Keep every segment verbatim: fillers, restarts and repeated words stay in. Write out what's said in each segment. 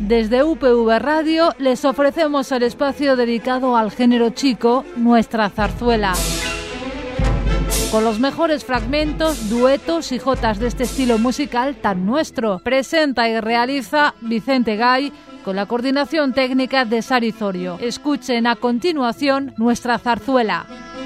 Desde U P V Radio les ofrecemos el espacio dedicado al género chico, Nuestra Zarzuela. Con los mejores fragmentos, duetos y jotas de este estilo musical tan nuestro. Presenta y realiza Vicente Gay con la coordinación técnica de Sari Zorio. Escuchen a continuación Nuestra Zarzuela.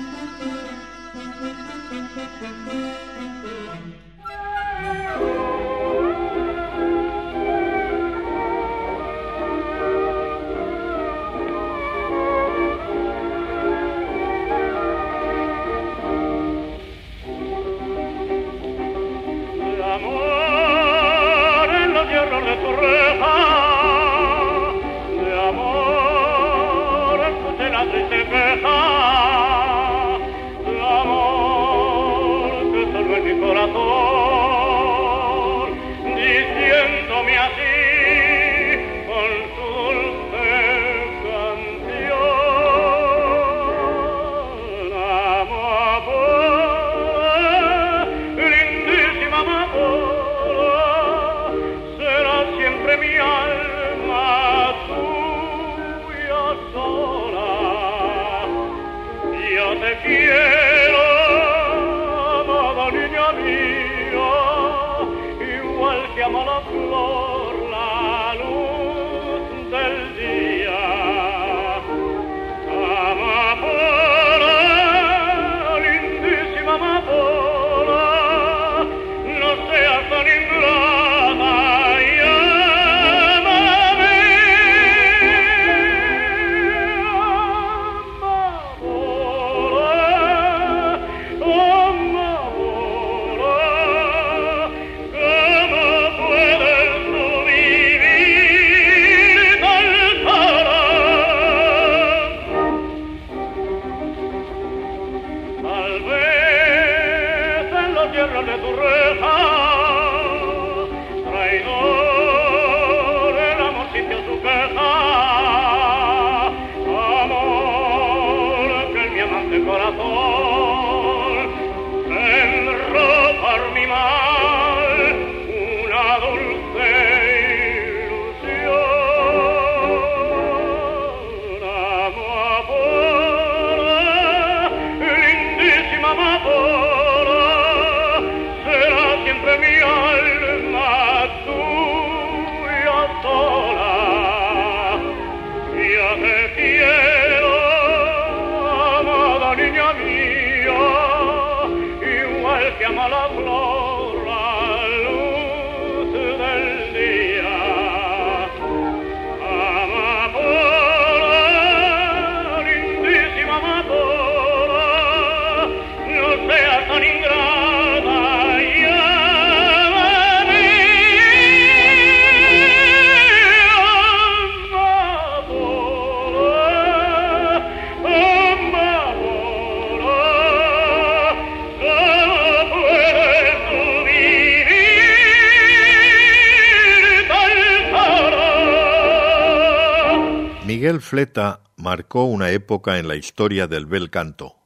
Miguel Fleta marcó una época en la historia del bel canto.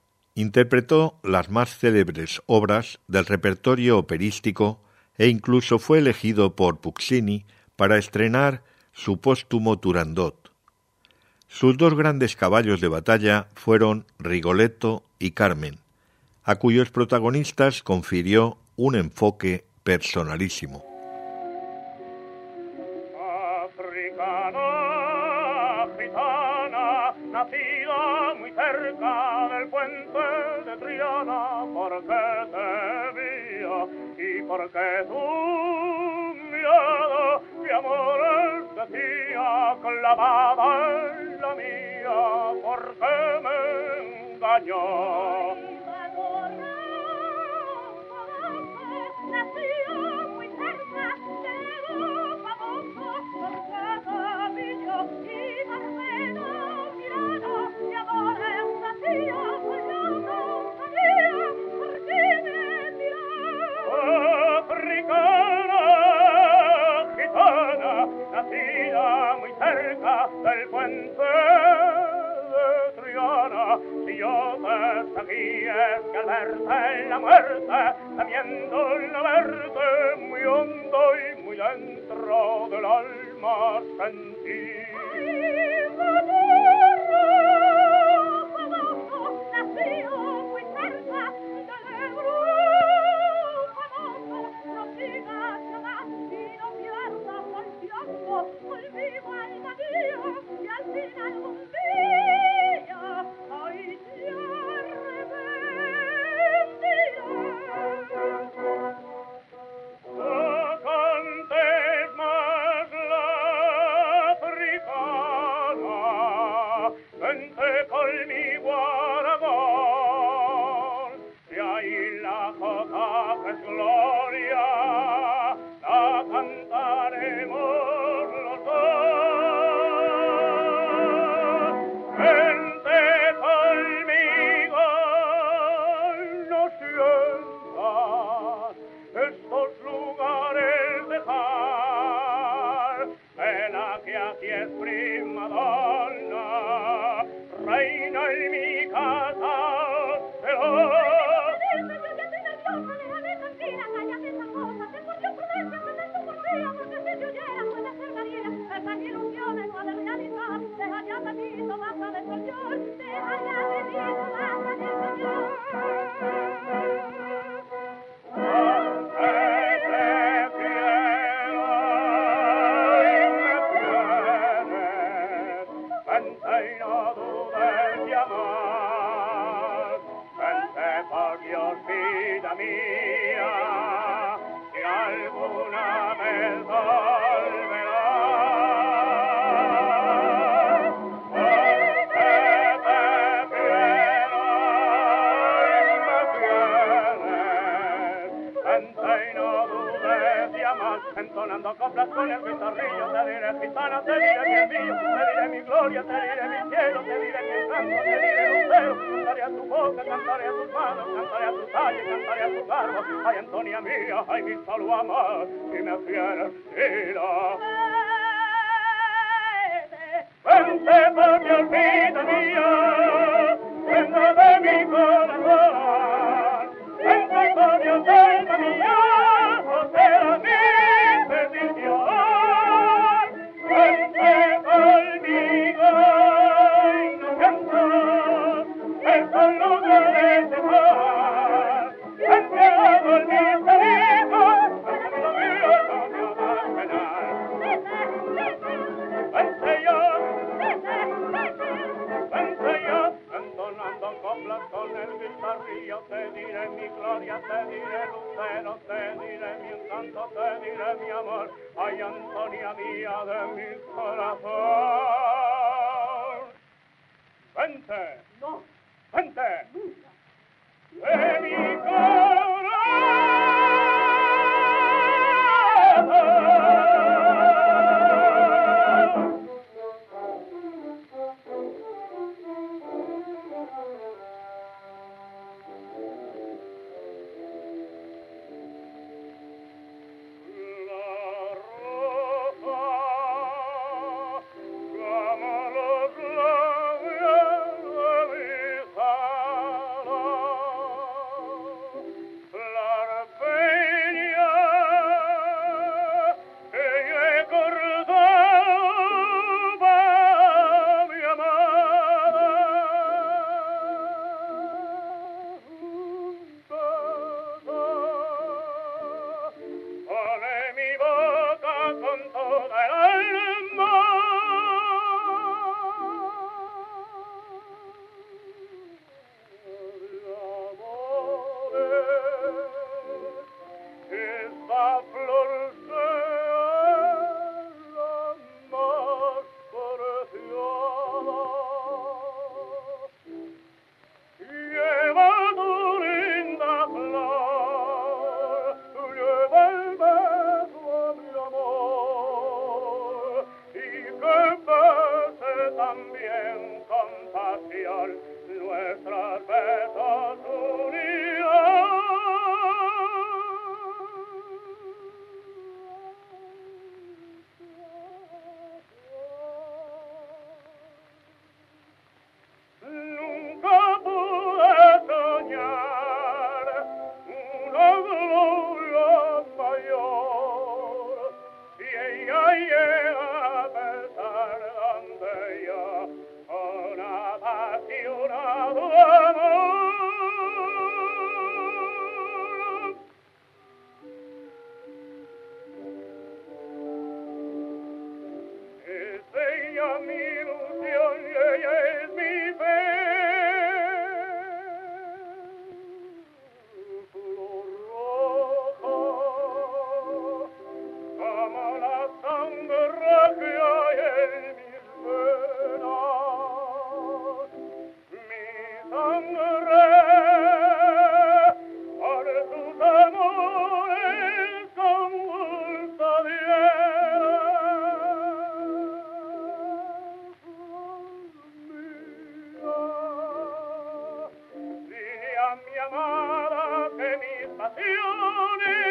Interpretó las más célebres obras del repertorio operístico e incluso fue elegido por Puccini para estrenar su póstumo Turandot. Sus dos grandes caballos de batalla fueron Rigoletto y Carmen, a cuyos protagonistas confirió un enfoque personalísimo. Nacida muy cerca del puente de Triana, porque te vi y porque tu mirada de amores decía clavada en la mía, porque me engañó. Nacida muy cerca de los famosos, porque te vi yo y porque no mirada de amores decía clavada en la mía, africana, gitana, nacida muy cerca del puente de Triana. Si yo te seguí es que al verte la muerte, temiendo la verte muy hondo y muy muy dentro del alma sentí. Entonando coplas con el guitarrillo, te diré gitana, te diré mi envío, te diré mi gloria, te diré mi cielo, te diré mi encanto, te diré lucero, cantaré a tu boca, cantaré a tus manos, cantaré a tu talle, cantaré a tu garbo. Ay, Antonia mía, ay, mi solo amor, si me fieres vida. Vente por mi olvida mía, venga de mi corazón, vente por mi olvida mía, o sea mi perdición. Vente conmigo y no canto, el solo de este mar, vente a dormir conmigo, vente conmigo, no me hagas penar. Vente yo, vente yo, entonando coplas con el guitarrillo, te diré mi gloria, te diré lucero, te diré mi encanto, te diré mi amor, ay, Antonia mía de mi corazón. Vente, no, vente, de mi corazón. amada que mis pasiones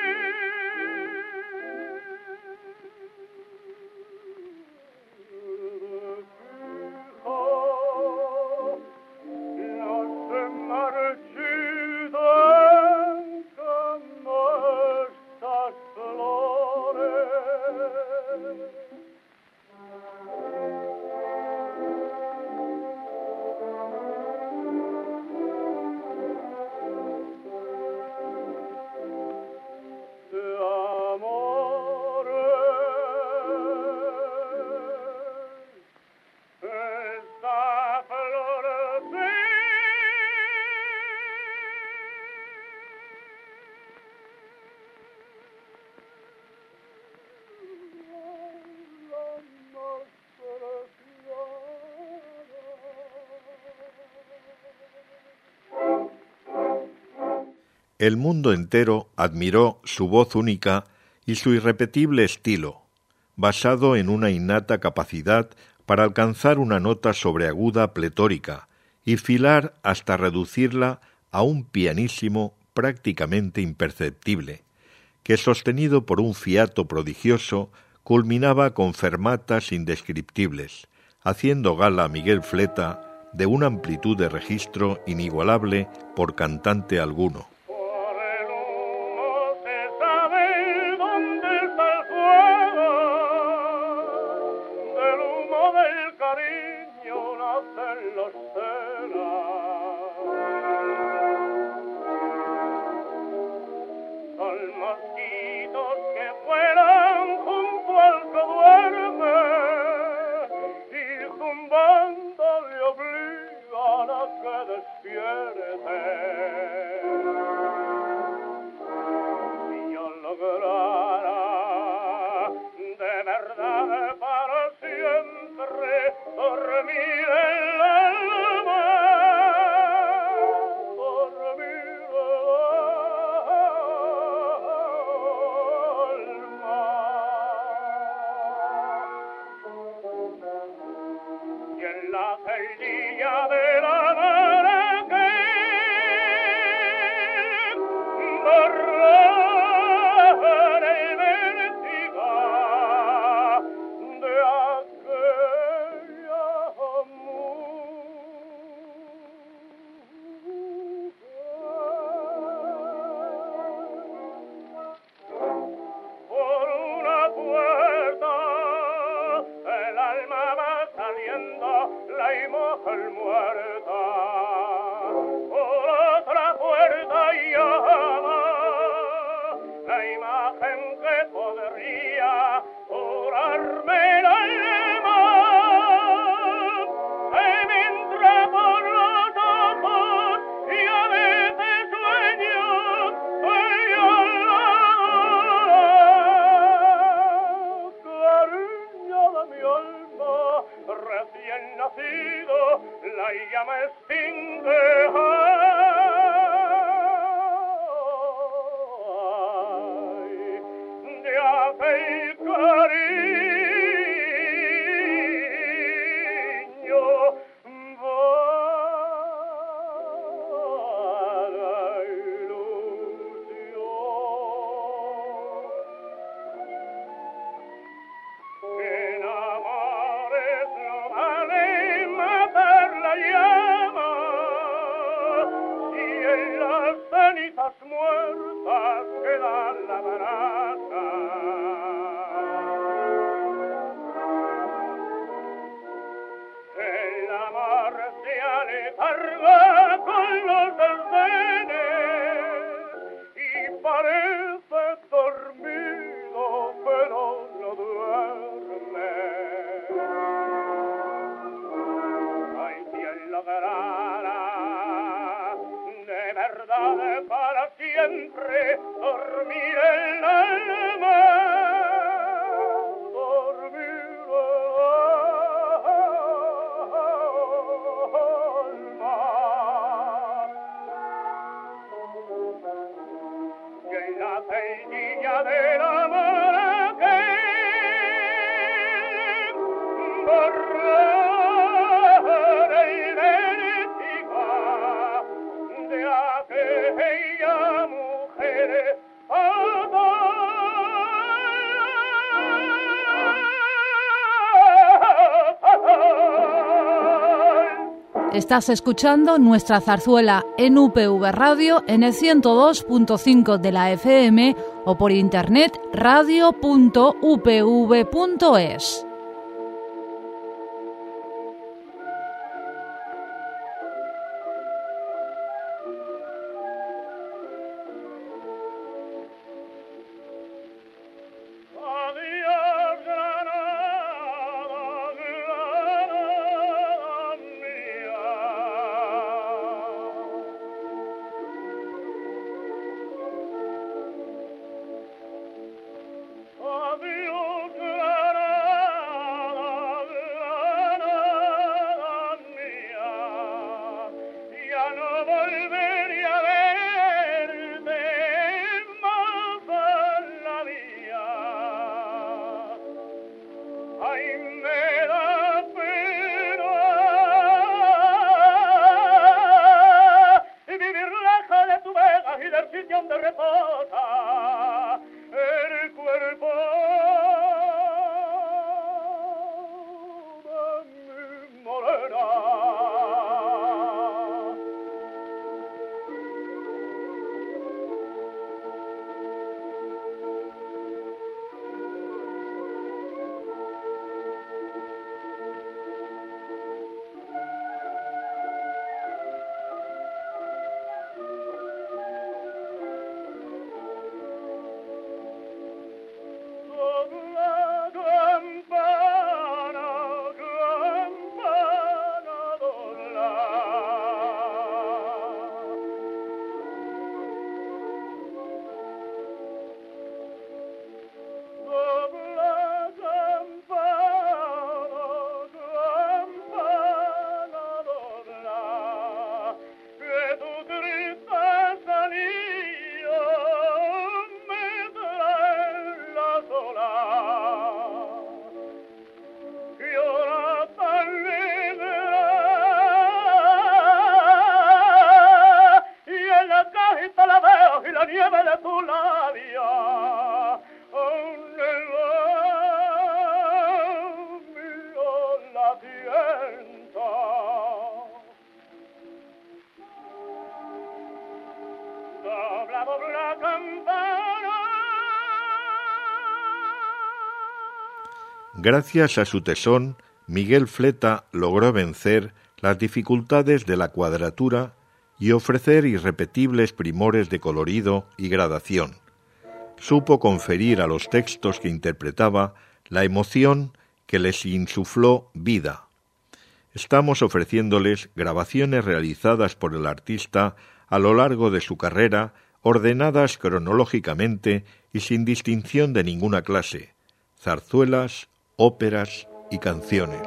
El mundo entero admiró su voz única y su irrepetible estilo, basado en una innata capacidad para alcanzar una nota sobreaguda pletórica y filar hasta reducirla a un pianísimo prácticamente imperceptible, que sostenido por un fiato prodigioso culminaba con fermatas indescriptibles, haciendo gala a Miguel Fleta de una amplitud de registro inigualable por cantante alguno. de Estás escuchando nuestra zarzuela en U P V Radio en el ciento dos punto cinco de la F M o por internet radio punto u p v punto es. Gracias a su tesón, Miguel Fleta logró vencer las dificultades de la cuadratura y ofrecer irrepetibles primores de colorido y gradación. Supo conferir a los textos que interpretaba la emoción que les insufló vida. Estamos ofreciéndoles grabaciones realizadas por el artista a lo largo de su carrera, ordenadas cronológicamente y sin distinción de ninguna clase, zarzuelas, óperas y canciones.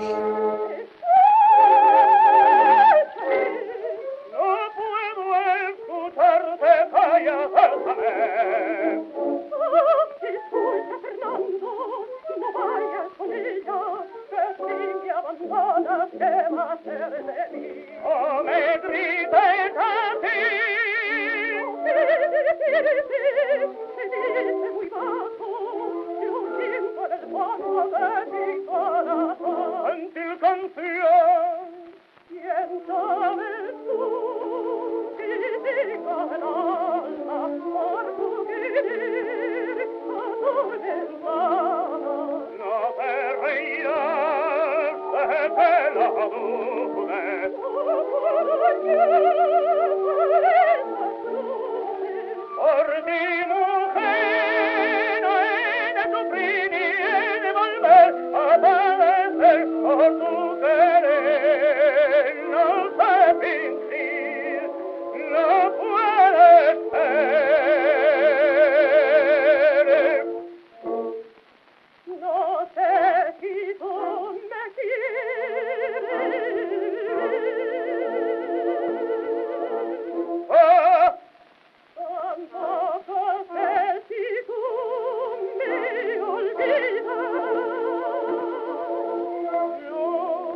Oh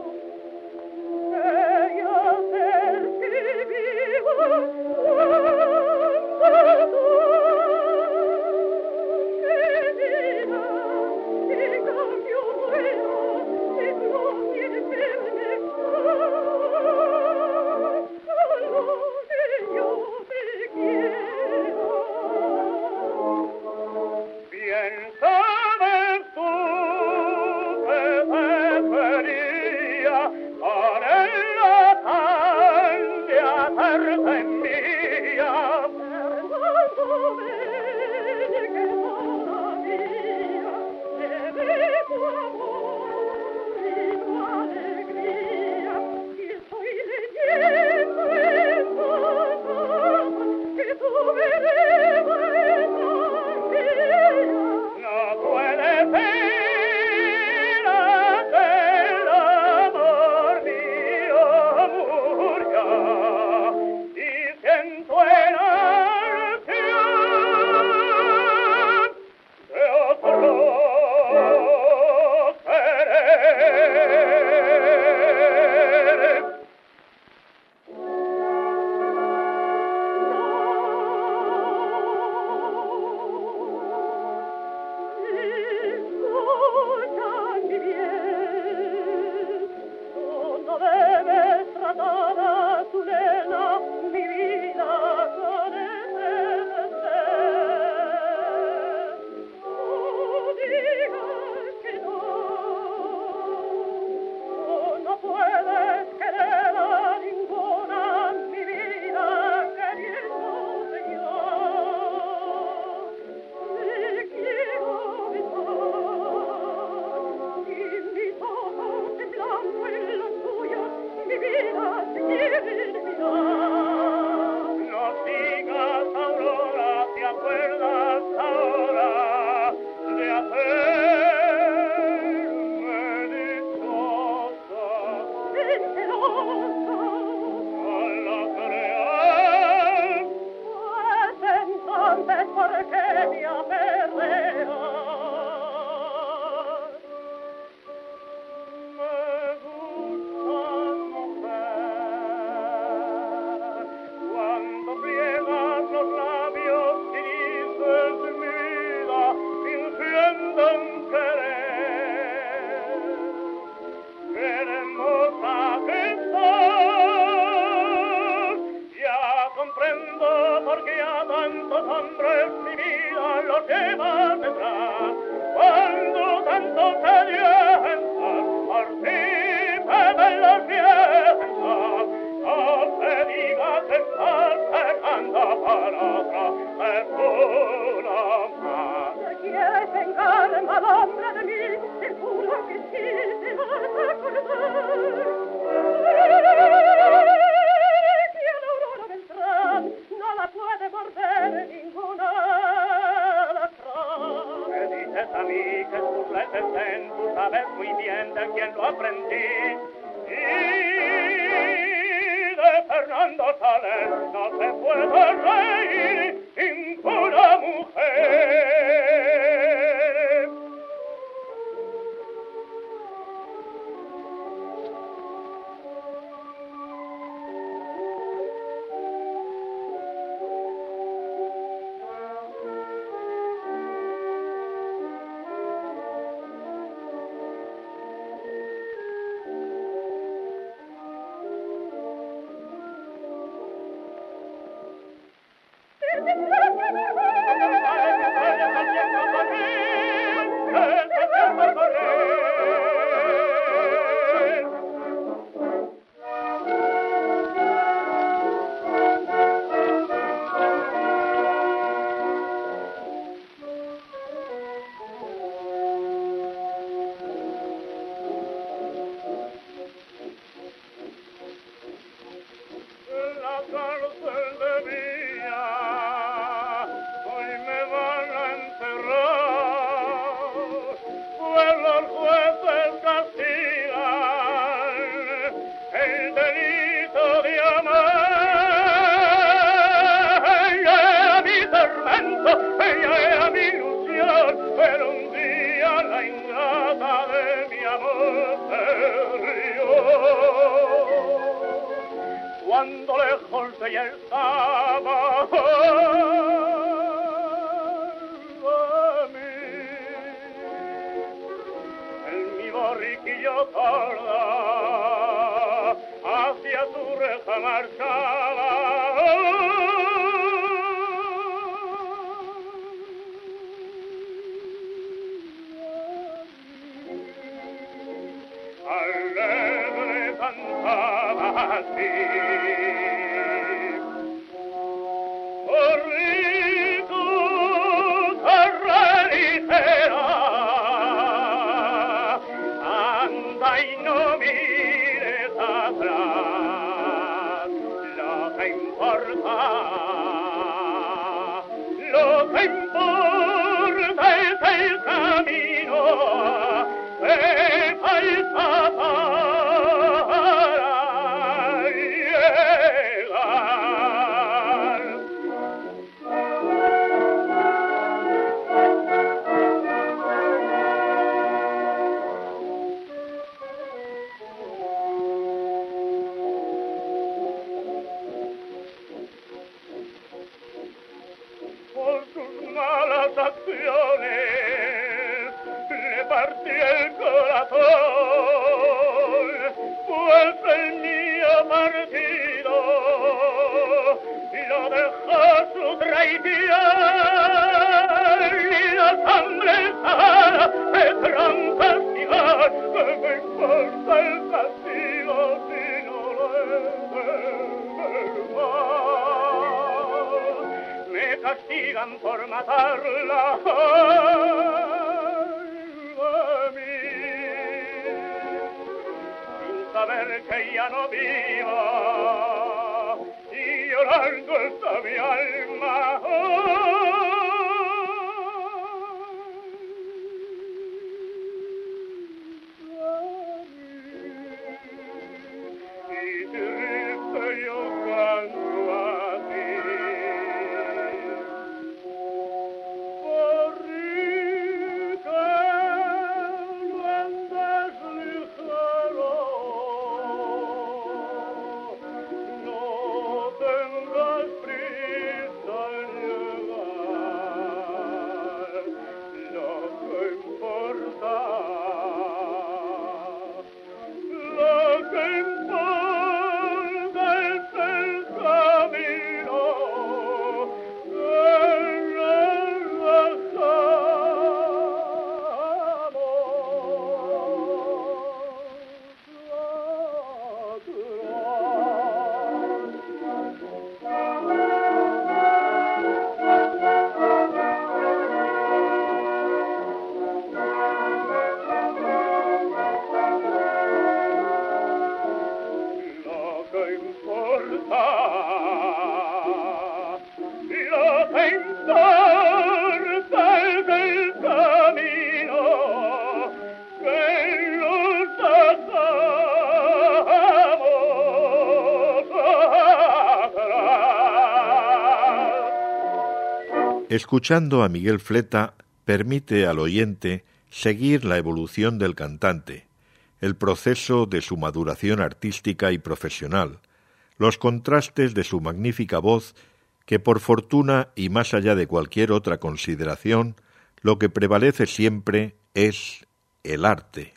Escuchando a Miguel Fleta permite al oyente seguir la evolución del cantante, el proceso de su maduración artística y profesional, los contrastes de su magnífica voz, que por fortuna y más allá de cualquier otra consideración, lo que prevalece siempre es el arte.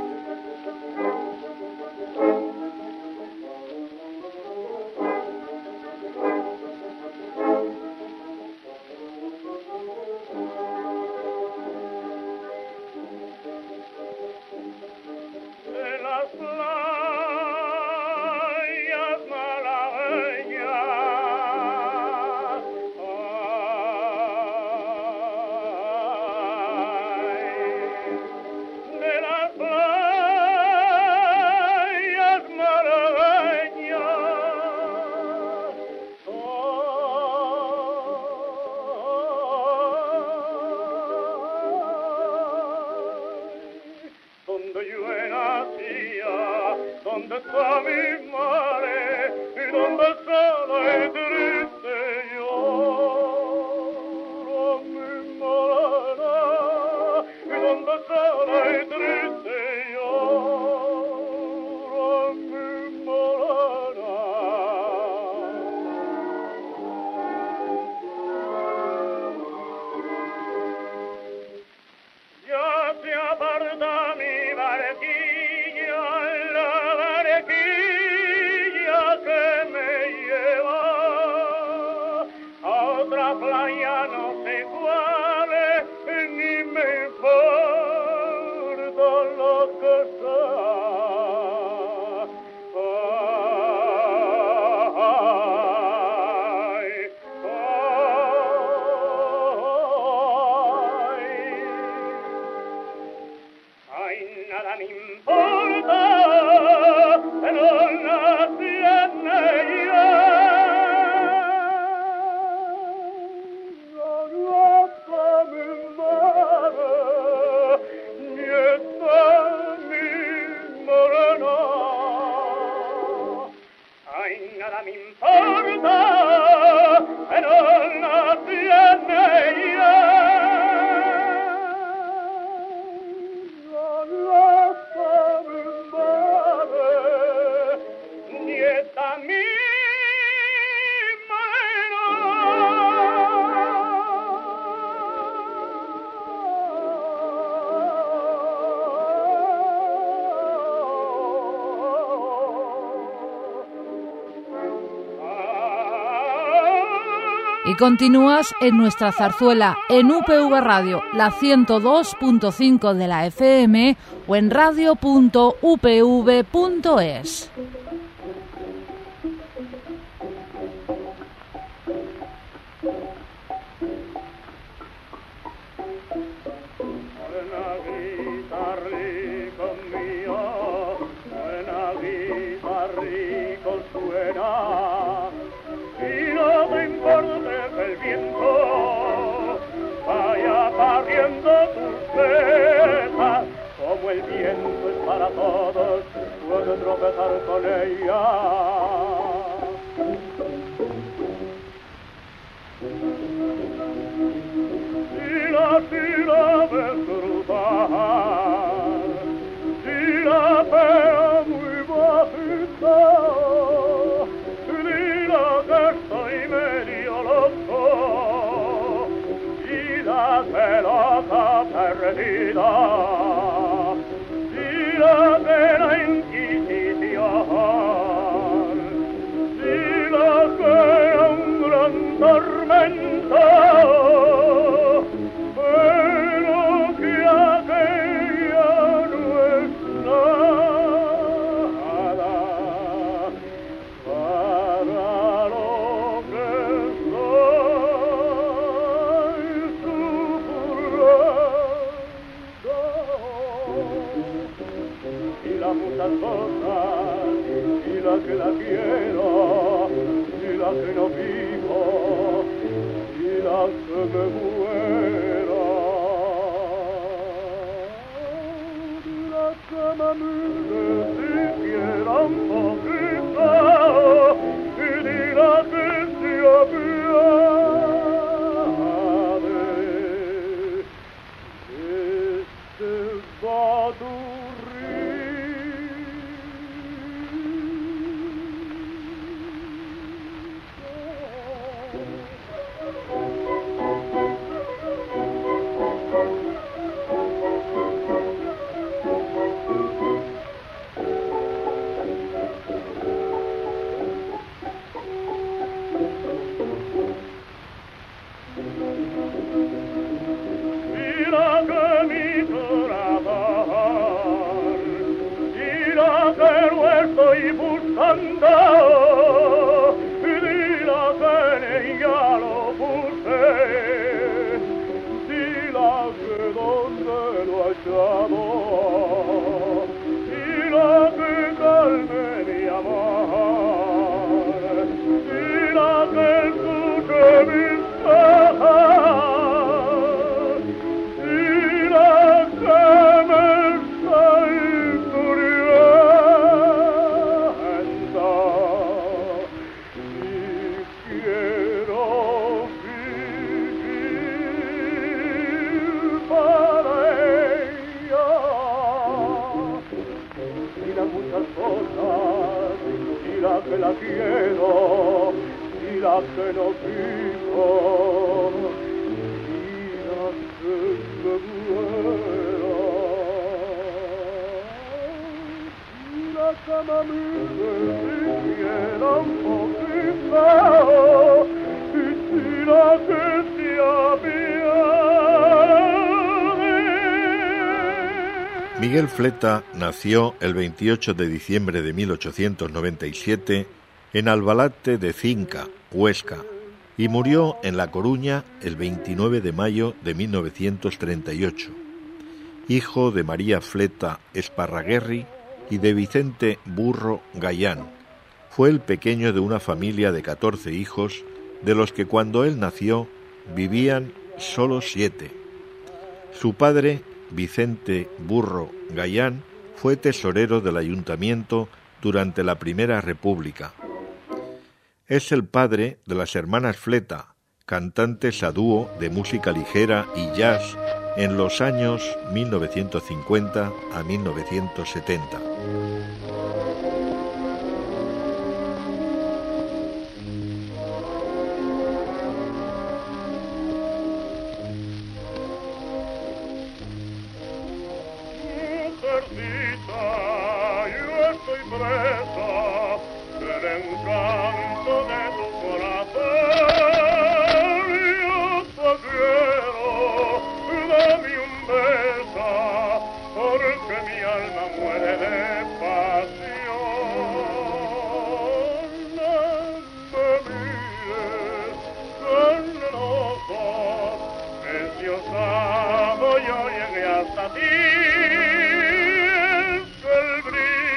Y continúas en nuestra zarzuela en U P V Radio, la ciento dos punto cinco de la F M o en radio punto u p v punto es. Con ella si la si la ves cruzar, si la veo muy bajita, dila que estoy medio loco y la que loca perdida, dila que la tormento, pero que aquella no es nada para lo que estoy sufriendo. Y las muchas cosas, y la que la quiero, la que no vivo y la que me muera, la que me mire siquiera un poquito y dirá que se apiade. Este va a estoy buscando y dila que ya lo puse, dila que donde lo ha echado, dila que calme mi amor, dila que escuche mis quejas, dila que me estoy muriendo. Que la quiero y la que no vivo y la que me muero y la que me mire siquiera un poquito y la que se apiade. Miguel Fleta nació el veintiocho de diciembre de mil ochocientos noventa y siete en Albalate de Cinca, Huesca, y murió en La Coruña el veintinueve de mayo de mil novecientos treinta y ocho. Hijo de María Fleta Esparraguerri y de Vicente Burro Gayán, fue el pequeño de una familia de catorce hijos, de los que cuando él nació vivían solo siete. Su padre, Vicente Burro Gayán, fue tesorero del ayuntamiento durante la Primera República. Es el padre de las hermanas Fleta, cantantes a dúo de música ligera y jazz en los años mil novecientos cincuenta a mil novecientos setenta.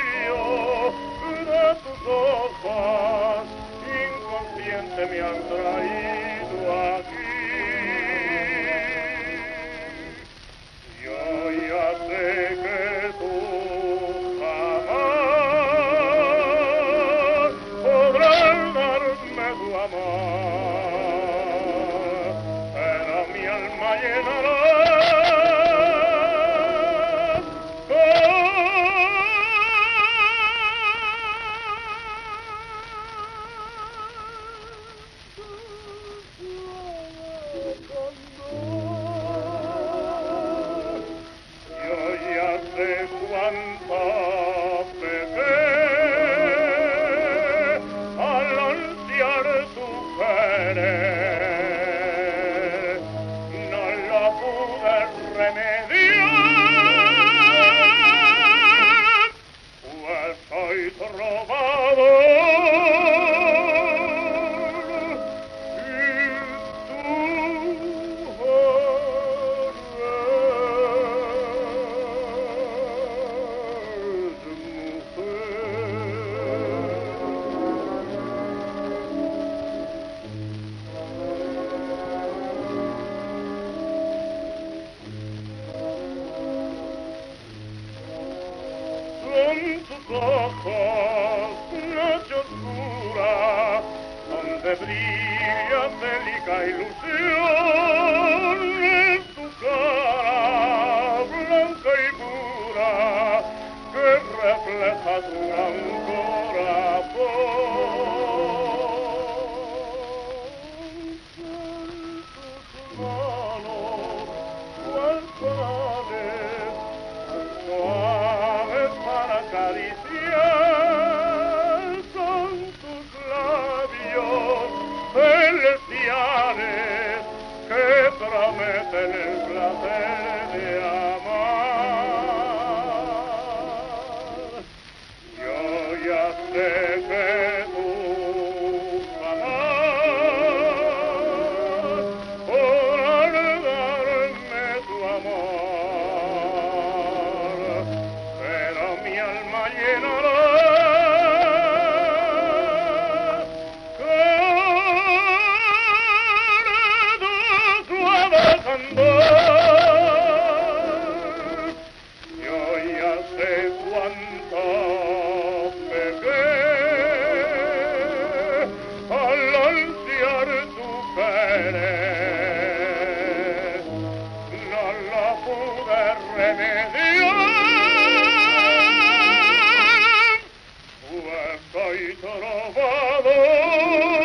Me han donde brilla angélica ilusión, es tu cara blanca y pura que refleja tu gran corazón. En tus manos guardares suaves para acariciar, son tus labios celestiales que prometen el placer de amar. Yo ya sé que tú jamás podrás darme tu amor, pero mi alma llenará yo ya sé cuánto pequé al ansiar tu querer, no lo pude remediar, pues soy trovador.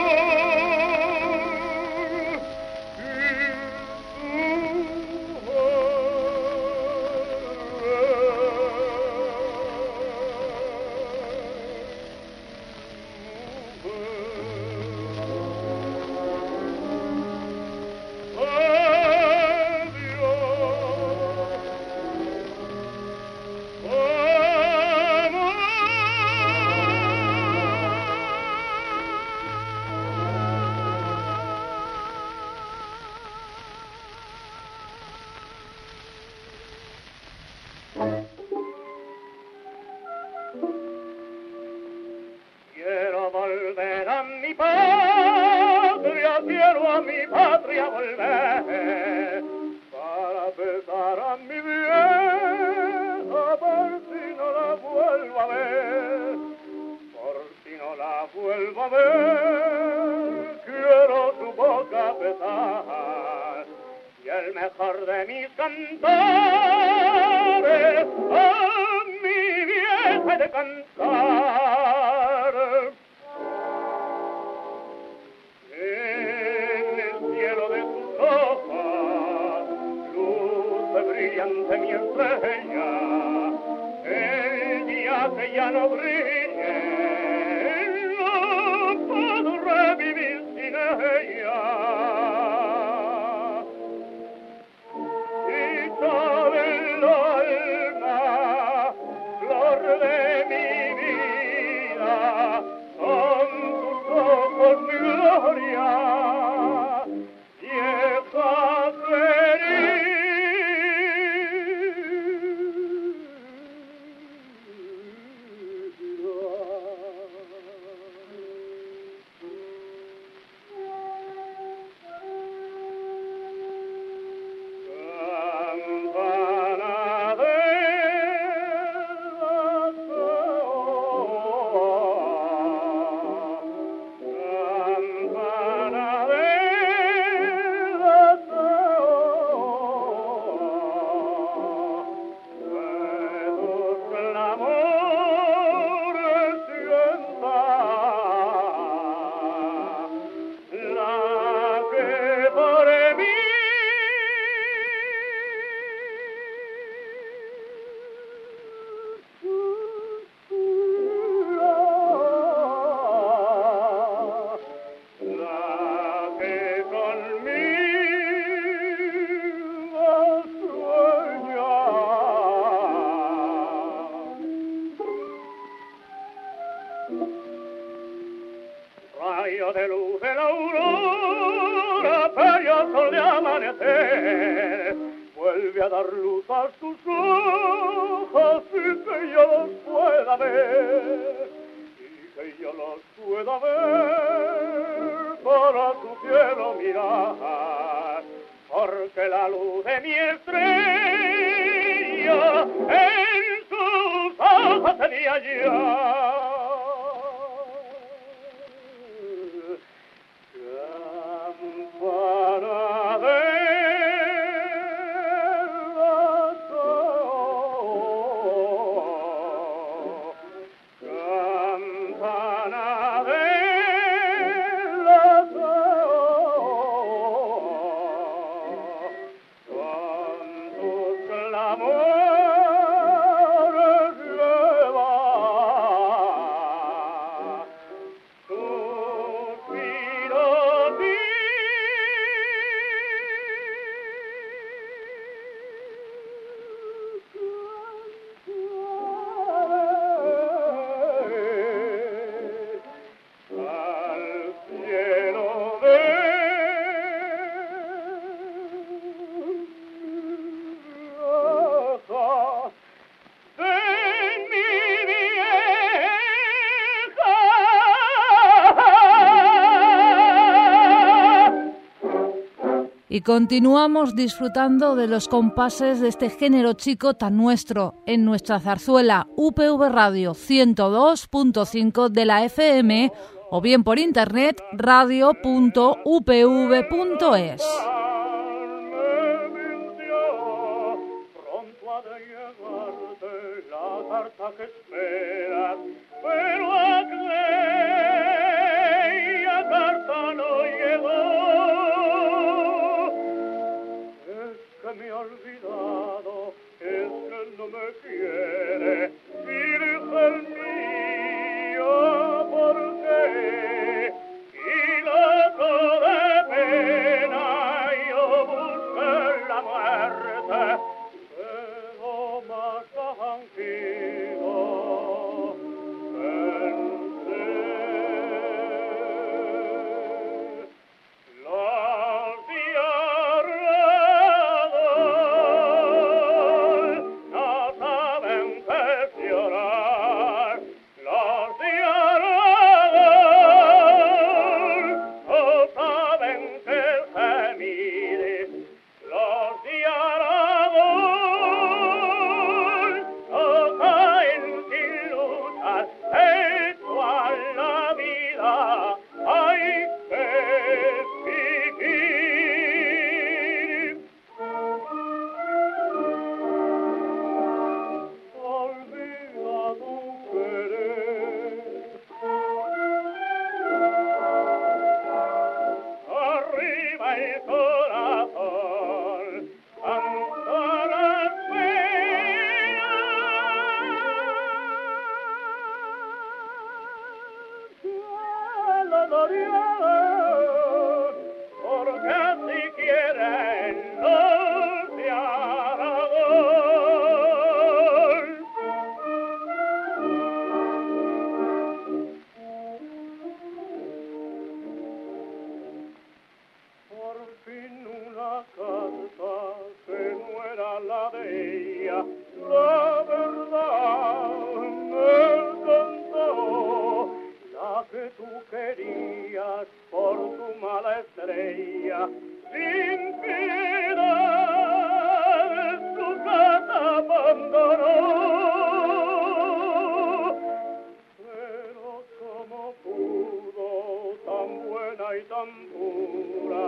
Quiero volver a mi patria, quiero a mi patria volver, para besar a mi vieja, por si no la vuelvo a ver, por si no la vuelvo a ver, quiero su boca besar, y el mejor de mis cantares, a mi vieja de cantar. En el cielo de tus ojos, luz brillante mi estrella, el día que ya no brille, no puedo revivir sin ella. Del alma, flor de mi vida, son tus ojos mi gloria, vieja rayo de luz de la aurora, bello sol de amanecer, vuelve a dar luz a tus ojos y que yo los pueda ver, y que yo los pueda ver para tu cielo mirar, porque la luz de mi estrella en tus ojos tenía ya. Y continuamos disfrutando de los compases de este género chico tan nuestro en nuestra zarzuela U P V Radio ciento dos punto cinco de la F M o bien por internet radio punto u p v punto es. Pronto ha de llegarte la carta que esperas, pero aquella carta no llegó. Es que me ha olvidado, es que no me quiere, Virgen mía, ¿por qué? Y loco de pena yo busqué la muerte, pero más tranquilo pensé. Los diablos no saben qué llorar, los diablos no saben qué gemir, los diablos no caen sin luchar, hecho a la vida hay que vivir. Olvida tu querer, arriba el corazón, ante la espera, la Dorian, porque así quieren los de Aragón. Por fin una carta que no era la de ella, la verdad me contó, la que tú querías por tu mala estrella, sin piedad tu casa abandonó. Pero como pudo, tan buena y tan pura,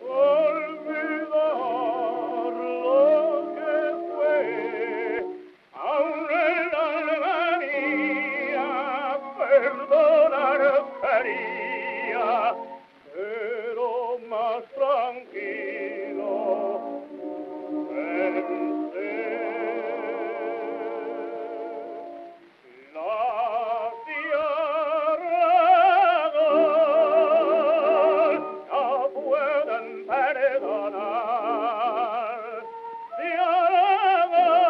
olvidar lo que fue, aún el alma mía perdonar quería, pero más tranquilo pensé. La tierra no pueden perdonar, tierra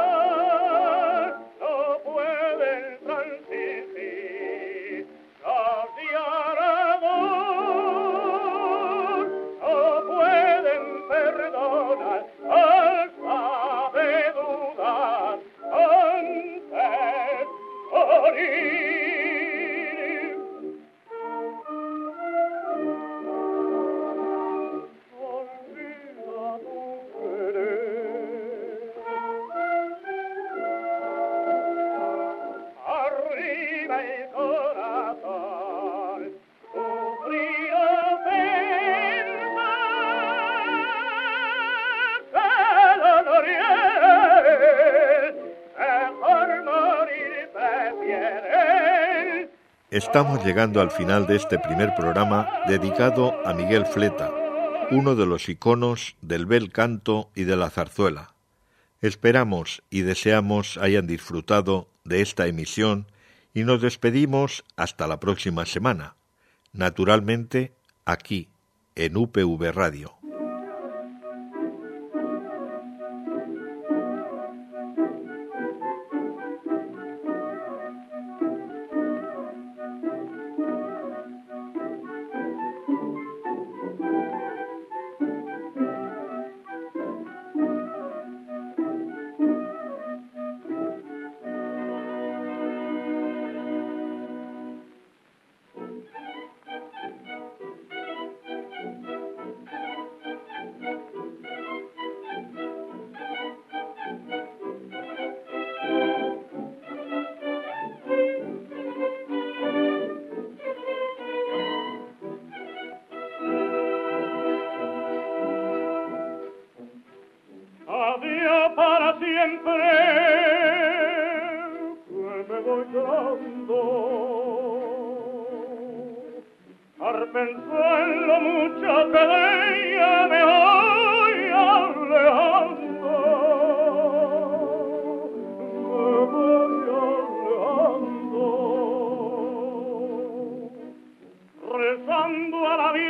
no pueden transigir, la tierra no pueden perdonar, hasta de dudar antes morir. Olvida tu querer, arriba el corazón, sufrido pensa, que lo Noriel, mejor morir prefiere. Estamos llegando al final de este primer programa dedicado a Miguel Fleta, uno de los iconos del bel canto y de la zarzuela. Esperamos y deseamos hayan disfrutado de esta emisión y nos despedimos hasta la próxima semana, naturalmente aquí, en U P V Radio. pensó en lo mucho que de ella me voy alejando, me voy alejando, rezando a la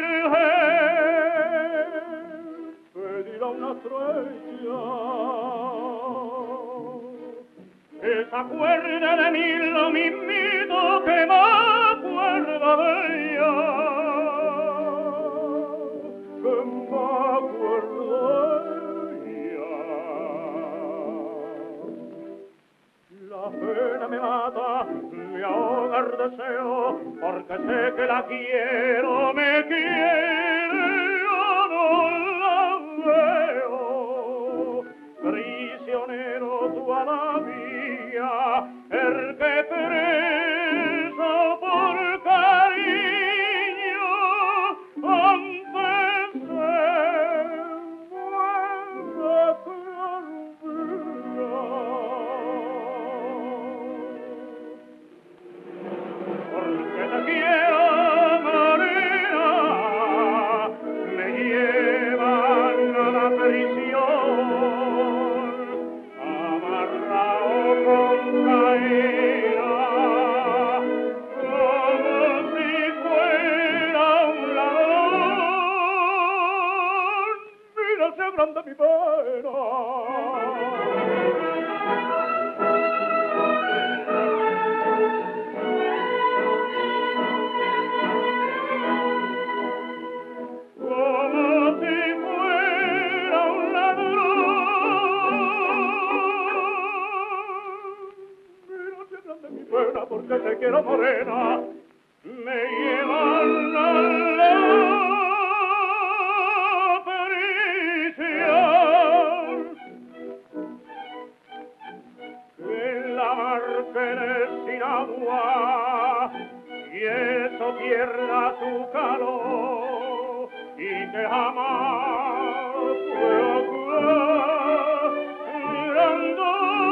Virgen, pedirá una estrella que se acuerde de mí lo mismito que me acuerda de ella, que me acuerda de ella. La pena me mata, me ahoga el deseo, porque sé que la quiero, me quiere, yo no la veo. Prisionero tu a la vía, el que preso por cariño antes se muere que olvida. Porque te quiero, María, me llevan a la prisión, amarrado con cadena, como si fuera un ladrón. Mira si agranda mi pena. Porque te quiero morena, me llevan a la prisión, que la marquen sin agua y eso pierda su calor y que jamás puedo curar mirando.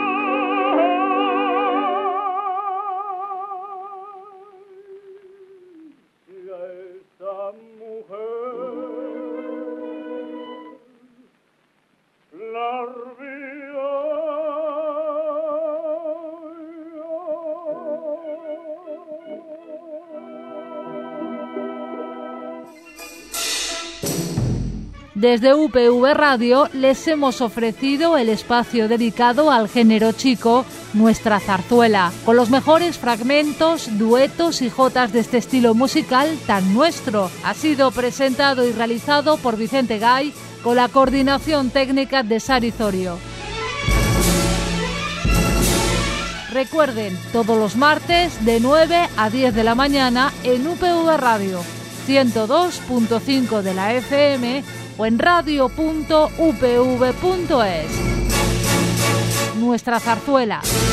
Desde U P V Radio les hemos ofrecido el espacio dedicado al género chico, Nuestra Zarzuela, con los mejores fragmentos, duetos y jotas de este estilo musical tan nuestro. Ha sido presentado y realizado por Vicente Gay, con la coordinación técnica de Sari Zorio. Recuerden, todos los martes de nueve a diez de la mañana en U P V Radio, ciento dos punto cinco de la F M o en radio punto u p v punto es. Nuestra Zarzuela.